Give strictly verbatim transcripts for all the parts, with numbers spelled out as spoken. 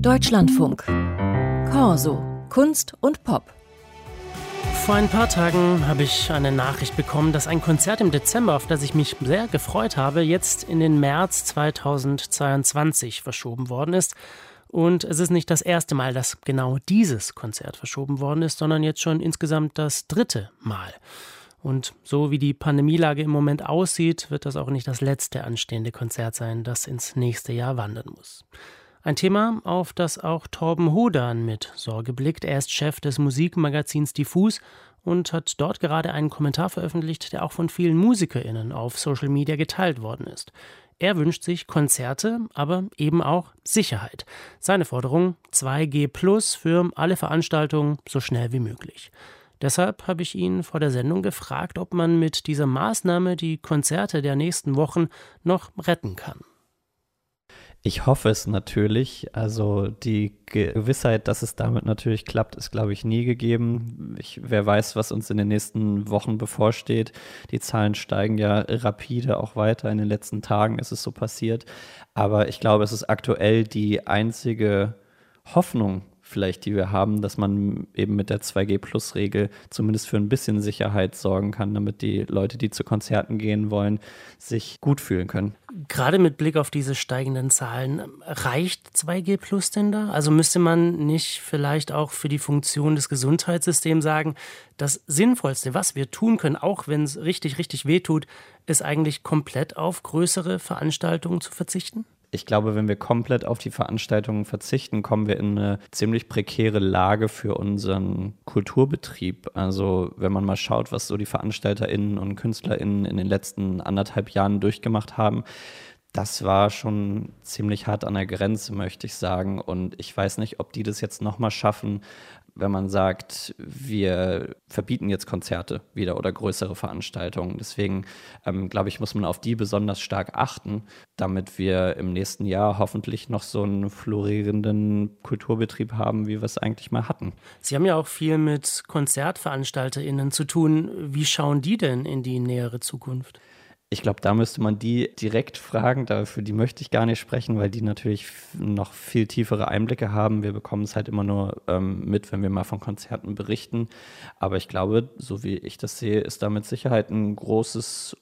Deutschlandfunk. Corso. Kunst und Pop. Vor ein paar Tagen habe ich eine Nachricht bekommen, dass ein Konzert im Dezember, auf das ich mich sehr gefreut habe, jetzt in den März zweitausendzweiundzwanzig verschoben worden ist. Und es ist nicht das erste Mal, dass genau dieses Konzert verschoben worden ist, sondern jetzt schon insgesamt das dritte Mal. Und so wie die Pandemielage im Moment aussieht, wird das auch nicht das letzte anstehende Konzert sein, das ins nächste Jahr wandern muss. Ein Thema, auf das auch Torben Hodan mit Sorge blickt. Er ist Chef des Musikmagazins Diffus und hat dort gerade einen Kommentar veröffentlicht, der auch von vielen MusikerInnen auf Social Media geteilt worden ist. Er wünscht sich Konzerte, aber eben auch Sicherheit. Seine Forderung zwei G plus für alle Veranstaltungen so schnell wie möglich. Deshalb habe ich ihn vor der Sendung gefragt, ob man mit dieser Maßnahme die Konzerte der nächsten Wochen noch retten kann. Ich hoffe es natürlich. Also die Gewissheit, dass es damit natürlich klappt, ist, glaube ich, nie gegeben. Ich, wer weiß, was uns in den nächsten Wochen bevorsteht. Die Zahlen steigen ja rapide auch weiter. In den letzten Tagen ist es so passiert. Aber ich glaube, es ist aktuell die einzige Hoffnung, vielleicht, die wir haben, dass man eben mit der zwei G plus Regel zumindest für ein bisschen Sicherheit sorgen kann, damit die Leute, die zu Konzerten gehen wollen, sich gut fühlen können. Gerade mit Blick auf diese steigenden Zahlen, reicht zwei G plus denn da? Also müsste man nicht vielleicht auch für die Funktion des Gesundheitssystems sagen, das Sinnvollste, was wir tun können, auch wenn es richtig, richtig wehtut, ist eigentlich komplett auf größere Veranstaltungen zu verzichten? Ich glaube, wenn wir komplett auf die Veranstaltungen verzichten, kommen wir in eine ziemlich prekäre Lage für unseren Kulturbetrieb. Also wenn man mal schaut, was so die VeranstalterInnen und KünstlerInnen in den letzten anderthalb Jahren durchgemacht haben, das war schon ziemlich hart an der Grenze, möchte ich sagen. Und ich weiß nicht, ob die das jetzt nochmal schaffen, wenn man sagt, wir verbieten jetzt Konzerte wieder oder größere Veranstaltungen. Deswegen, ähm, glaube ich, muss man auf die besonders stark achten, damit wir im nächsten Jahr hoffentlich noch so einen florierenden Kulturbetrieb haben, wie wir es eigentlich mal hatten. Sie haben ja auch viel mit KonzertveranstalterInnen zu tun. Wie schauen die denn in die nähere Zukunft? Ich glaube, da müsste man die direkt fragen, dafür die möchte ich gar nicht sprechen, weil die natürlich noch viel tiefere Einblicke haben. Wir bekommen es halt immer nur ähm, mit, wenn wir mal von Konzerten berichten. Aber ich glaube, so wie ich das sehe, ist da mit Sicherheit ein großes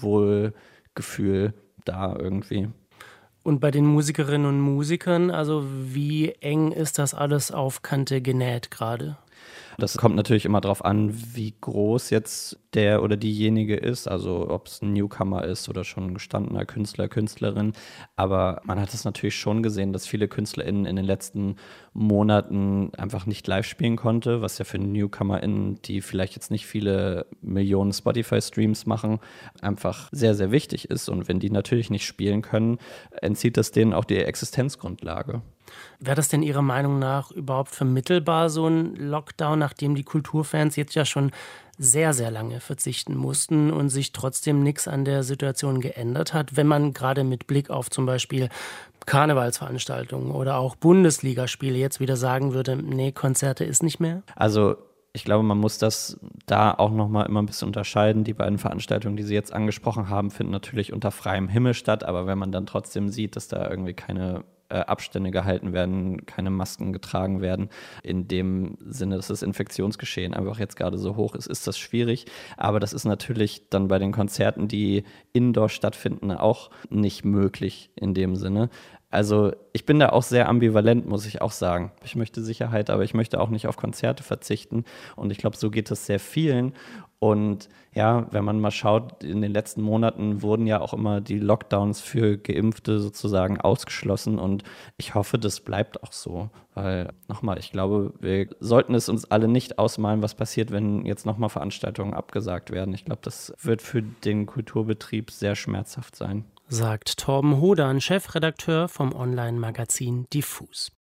Unwohlgefühl da irgendwie. Und bei den Musikerinnen und Musikern, also wie eng ist das alles auf Kante genäht gerade? Das kommt natürlich immer darauf an, wie groß jetzt der oder diejenige ist, also ob es ein Newcomer ist oder schon ein gestandener Künstler, Künstlerin. Aber man hat es natürlich schon gesehen, dass viele KünstlerInnen in den letzten Monaten einfach nicht live spielen konnte, was ja für NewcomerInnen, die vielleicht jetzt nicht viele Millionen Spotify-Streams machen, einfach sehr, sehr wichtig ist. Und wenn die natürlich nicht spielen können, entzieht das denen auch die Existenzgrundlage. Wäre das denn Ihrer Meinung nach überhaupt vermittelbar, so ein Lockdown, nachdem die Kulturfans jetzt ja schon sehr, sehr lange verzichten mussten und sich trotzdem nichts an der Situation geändert hat, wenn man gerade mit Blick auf zum Beispiel Karnevalsveranstaltungen oder auch Bundesligaspiele jetzt wieder sagen würde, nee, Konzerte ist nicht mehr? Also ich glaube, man muss das da auch nochmal immer ein bisschen unterscheiden. Die beiden Veranstaltungen, die Sie jetzt angesprochen haben, finden natürlich unter freiem Himmel statt, aber wenn man dann trotzdem sieht, dass da irgendwie keine Abstände gehalten werden, keine Masken getragen werden. In dem Sinne, dass das Infektionsgeschehen einfach jetzt gerade so hoch ist, ist das schwierig. Aber das ist natürlich dann bei den Konzerten, die indoor stattfinden, auch nicht möglich in dem Sinne. Also ich bin da auch sehr ambivalent, muss ich auch sagen. Ich möchte Sicherheit, aber ich möchte auch nicht auf Konzerte verzichten. Und ich glaube, so geht es sehr vielen. Und ja, wenn man mal schaut, in den letzten Monaten wurden ja auch immer die Lockdowns für Geimpfte sozusagen ausgeschlossen. Und ich hoffe, das bleibt auch so. Weil, nochmal, ich glaube, wir sollten es uns alle nicht ausmalen, was passiert, wenn jetzt nochmal Veranstaltungen abgesagt werden. Ich glaube, das wird für den Kulturbetrieb sehr schmerzhaft sein. Sagt Torben Hodan, Chefredakteur vom Online-Magazin Diffus.